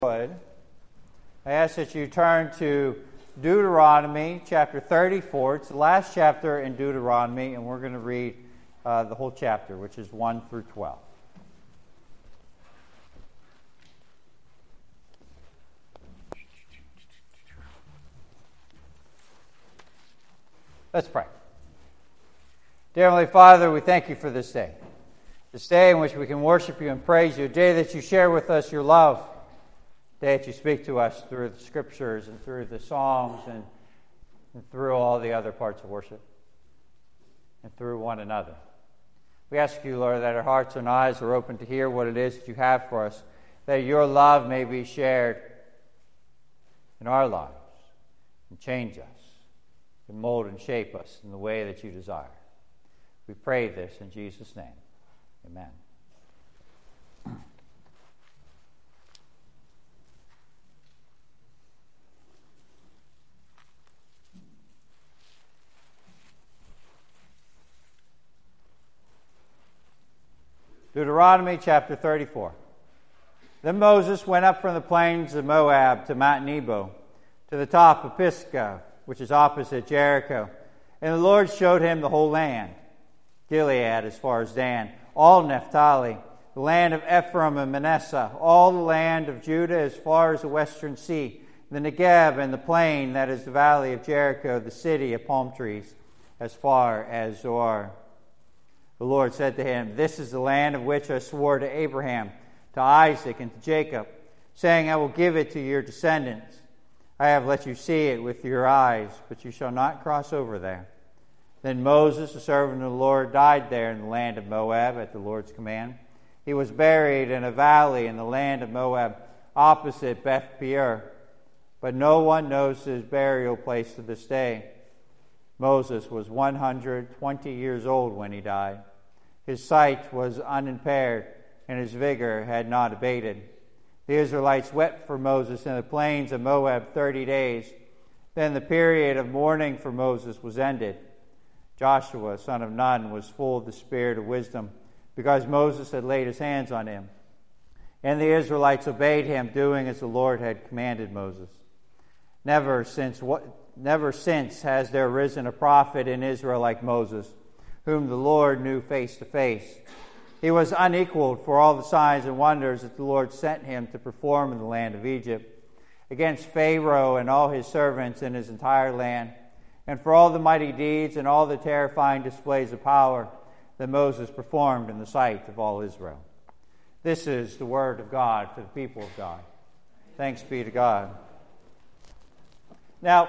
I ask that you turn to Deuteronomy chapter 34. It's the last chapter in Deuteronomy, and we're going to read the whole chapter, which is 1 through 12. Let's pray. Dear Heavenly Father, we thank you for this day in which we can worship you and praise you, a day that you share with us your love, that you speak to us through the scriptures and through the songs and through all the other parts of worship and through one another. We ask you, Lord, that our hearts and eyes are open to hear what it is that you have for us, that your love may be shared in our lives and change us and mold and shape us in the way that you desire. We pray this in Jesus' name. Amen. Deuteronomy chapter 34. Then Moses went up from the plains of Moab to Mount Nebo, to the top of Pisgah, which is opposite Jericho. And the Lord showed him the whole land, Gilead as far as Dan, all Naphtali, the land of Ephraim and Manasseh, all the land of Judah as far as the western sea, the Negeb and the plain that is the valley of Jericho, the city of palm trees, as far as Zoar. The Lord said to him, "This is the land of which I swore to Abraham, to Isaac, and to Jacob, saying, I will give it to your descendants. I have let you see it with your eyes, but you shall not cross over there." Then Moses, the servant of the Lord, died there in the land of Moab at the Lord's command. He was buried in a valley in the land of Moab, opposite Beth Peor, but no one knows his burial place to this day. Moses was 120 years old when he died. His sight was unimpaired, and his vigor had not abated. The Israelites wept for Moses in the plains of Moab 30 days. Then the period of mourning for Moses was ended. Joshua, son of Nun, was full of the spirit of wisdom, because Moses had laid his hands on him. And the Israelites obeyed him, doing as the Lord had commanded Moses. Never since has there risen a prophet in Israel like Moses, whom the Lord knew face to face. He was unequaled for all the signs and wonders that the Lord sent him to perform in the land of Egypt, against Pharaoh and all his servants and his entire land, and for all the mighty deeds and all the terrifying displays of power that Moses performed in the sight of all Israel. This is the word of God for the people of God. Thanks be to God. Now,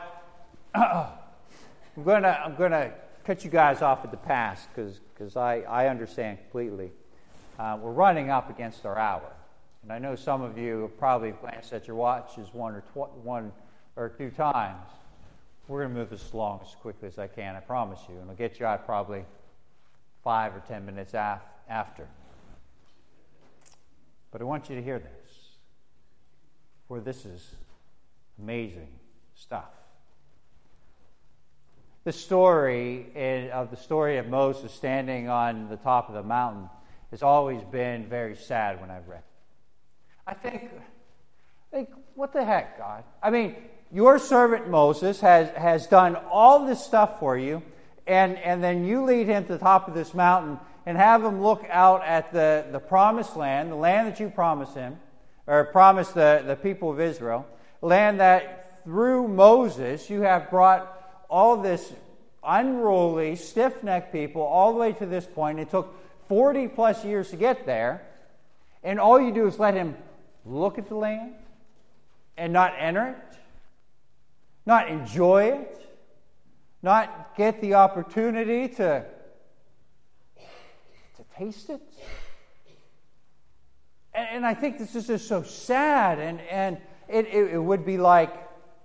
I'm going to cut you guys off at the pass because I understand completely. We're running up against our hour. And I know some of you have probably glanced at your watches one or two times. We're going to move this along as quickly as I can, I promise you. And I'll get you out probably 5 or 10 minutes after. But I want you to hear this, for this is amazing stuff. The story of Moses standing on the top of the mountain has always been very sad when I've read it. I think, what the heck, God? I mean, your servant Moses has done all this stuff for you, and then you lead him to the top of this mountain and have him look out at the promised land, the land that you promised him, or promised the people of Israel, land that through Moses you have brought all this unruly, stiff-necked people all the way to this point. It took 40 plus years to get there, and all you do is let him look at the land and not enter it, not enjoy it, not get the opportunity to taste it. And I think this is just so sad, and it would be like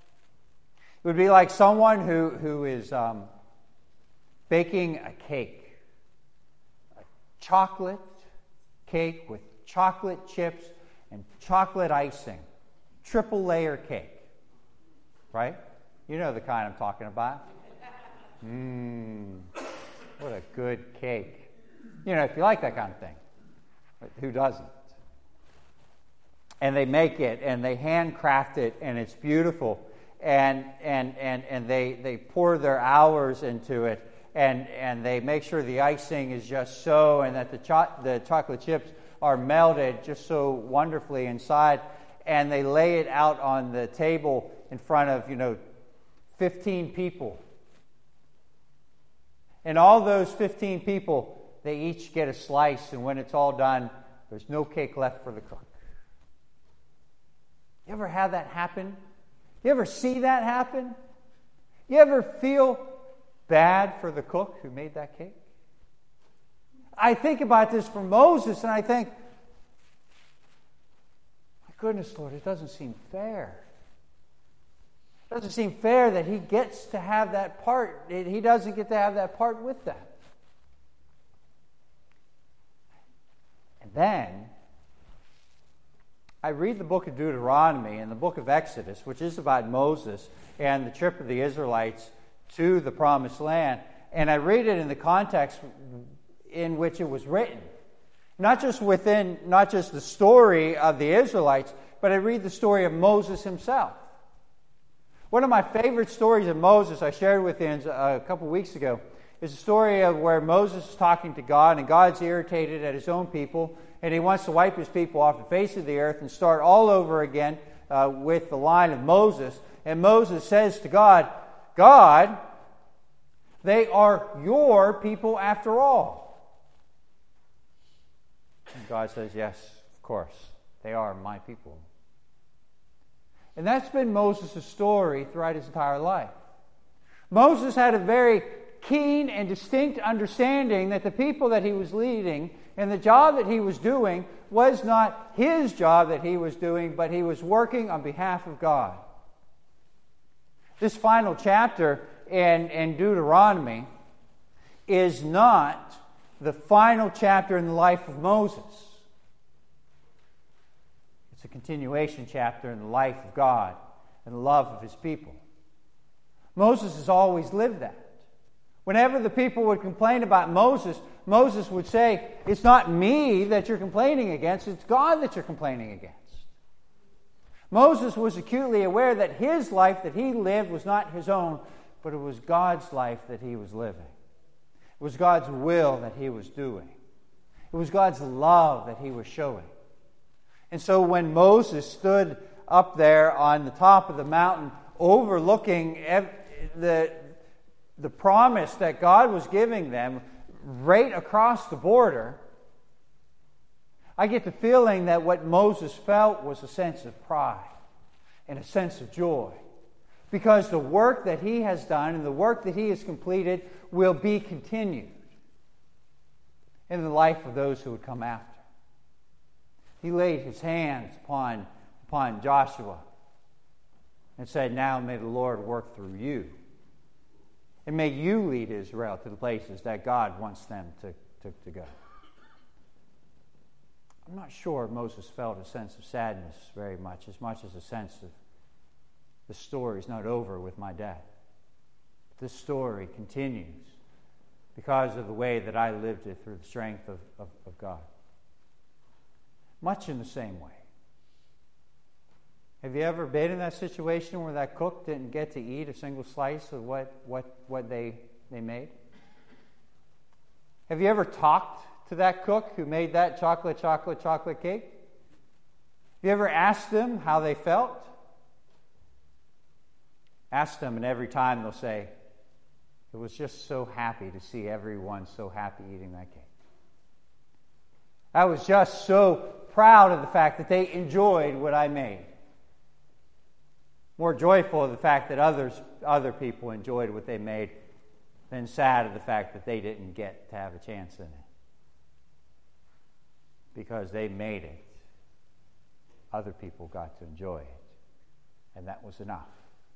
someone who is baking a cake, a chocolate cake with chocolate chips and chocolate icing, triple layer cake, right? You know the kind I'm talking about. What a good cake. You know, if you like that kind of thing. But who doesn't? And they make it, and they handcraft it, and it's beautiful. And they pour their hours into it, and they make sure the icing is just so, and that the chocolate chips are melted just so wonderfully inside. And they lay it out on the table in front of, 15 people. And all those 15 people, they each get a slice, and when it's all done, there's no cake left for the cook. You ever have that happen? You ever see that happen? You ever feel bad for the cook who made that cake? I think about this for Moses, and I think, my goodness, Lord, it doesn't seem fair. It doesn't seem fair that he gets to have that part. He doesn't get to have that part with them. And then I read the book of Deuteronomy and the book of Exodus, which is about Moses and the trip of the Israelites to the Promised Land, and I read it in the context in which it was written. Not just the story of the Israelites, but I read the story of Moses himself. One of my favorite stories of Moses I shared with you a couple weeks ago is a story of where Moses is talking to God, and God's irritated at his own people, and he wants to wipe his people off the face of the earth and start all over again with the line of Moses. And Moses says to God, God, they are your people after all. And God says, yes, of course, they are my people. And that's been Moses' story throughout his entire life. Moses had a very keen and distinct understanding that the people that he was leading and the job that he was doing was not his job that he was doing, but he was working on behalf of God. This final chapter in Deuteronomy is not the final chapter in the life of Moses. It's a continuation chapter in the life of God and the love of his people. Moses has always lived that. Whenever the people would complain about Moses, Moses would say, it's not me that you're complaining against, it's God that you're complaining against. Moses was acutely aware that his life that he lived was not his own, but it was God's life that he was living. It was God's will that he was doing. It was God's love that he was showing. And so when Moses stood up there on the top of the mountain overlooking the promise that God was giving them right across the border, I get the feeling that what Moses felt was a sense of pride and a sense of joy. Because the work that he has done and the work that he has completed will be continued in the life of those who would come after. He laid his hands upon Joshua and said, now may the Lord work through you. And may you lead Israel to the places that God wants them to go. I'm not sure Moses felt a sense of sadness very much as a sense of the story's not over with my dad. This story continues because of the way that I lived it through the strength of God. Much in the same way. Have you ever been in that situation where that cook didn't get to eat a single slice of what they made? Have you ever talked to that cook who made that chocolate cake? Have you ever asked them how they felt? Ask them, and every time they'll say, it was just so happy to see everyone so happy eating that cake. I was just so proud of the fact that they enjoyed what I made. More joyful of the fact that other people enjoyed what they made than sad of the fact that they didn't get to have a chance in it. Because they made it, other people got to enjoy it. And that was enough.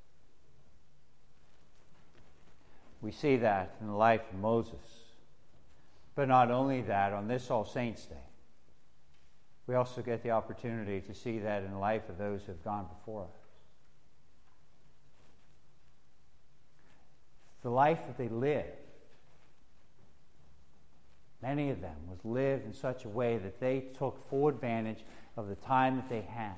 We see that in the life of Moses. But not only that, on this All Saints' Day, we also get the opportunity to see that in the life of those who have gone before us. The life that they lived many of them, was lived in such a way that they took full advantage of the time that they had.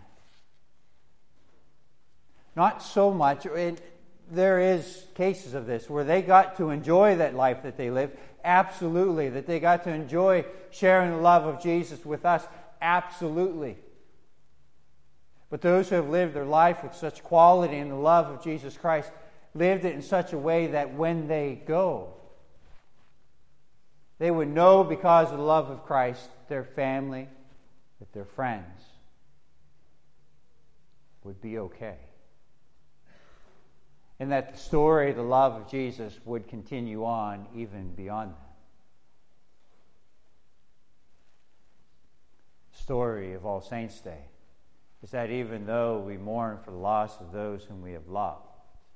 Not so much, there is cases of this where they got to enjoy that life that they lived, absolutely. That they got to enjoy sharing the love of Jesus with us, absolutely. But those who have lived their life with such quality in the love of Jesus Christ, lived it in such a way that when they go, they would know because of the love of Christ, their family, that their friends would be okay. And that the story of the love of Jesus would continue on even beyond that. The story of All Saints' Day is that even though we mourn for the loss of those whom we have loved,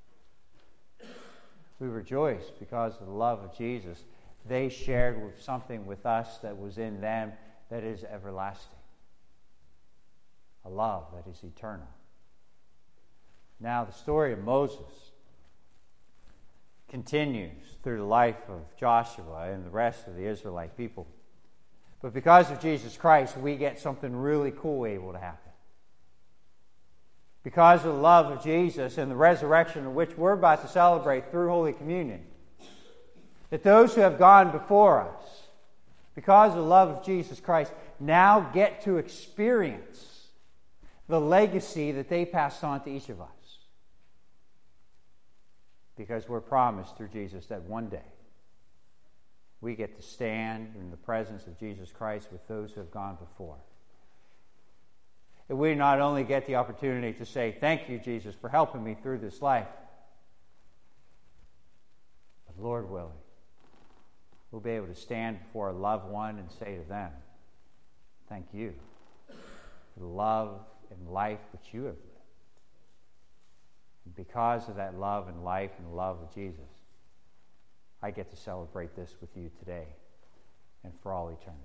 we rejoice because of the love of Jesus. They shared with something with us that was in them that is everlasting. A love that is eternal. Now, the story of Moses continues through the life of Joshua and the rest of the Israelite people. But because of Jesus Christ, we get something really cool able to happen. Because of the love of Jesus and the resurrection of which we're about to celebrate through Holy Communion, that those who have gone before us, because of the love of Jesus Christ, now get to experience the legacy that they passed on to each of us. Because we're promised through Jesus that one day we get to stand in the presence of Jesus Christ with those who have gone before. And we not only get the opportunity to say, thank you, Jesus, for helping me through this life, but Lord willing, we'll be able to stand before a loved one and say to them, thank you for the love and life which you have lived. And because of that love and life and love of Jesus, I get to celebrate this with you today and for all eternity.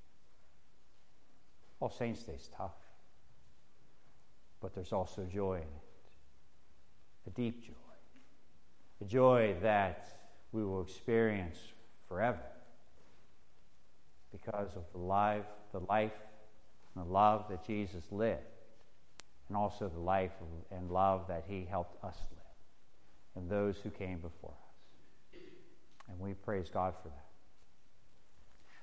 All Saints' Day is tough, but there's also joy in it, a deep joy, a joy that we will experience forever because of the life and the love that Jesus lived, and also the life and love that he helped us live, and those who came before us. And we praise God for that.